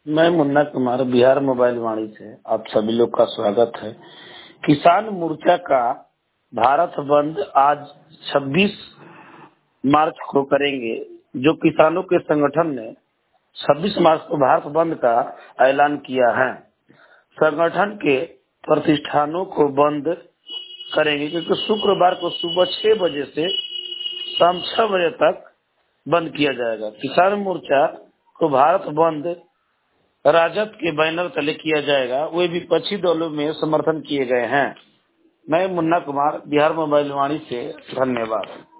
मैं मुन्ना कुमार बिहार मोबाइल वाणी से आप सभी लोग का स्वागत है। किसान मोर्चा का भारत बंद आज 26 मार्च को करेंगे। जो किसानों के संगठन ने 26 मार्च को भारत बंद का ऐलान किया है। संगठन के प्रतिष्ठानों को बंद करेंगे क्योंकि शुक्रवार को सुबह 6 बजे से शाम 6 बजे तक बंद किया जाएगा। किसान मोर्चा को भारत बंद राजद के बैनर तले किया जाएगा। वे विपक्षी दलों में समर्थन किए गए हैं। मैं मुन्ना कुमार बिहार मोबाइल वाणी से धन्यवाद।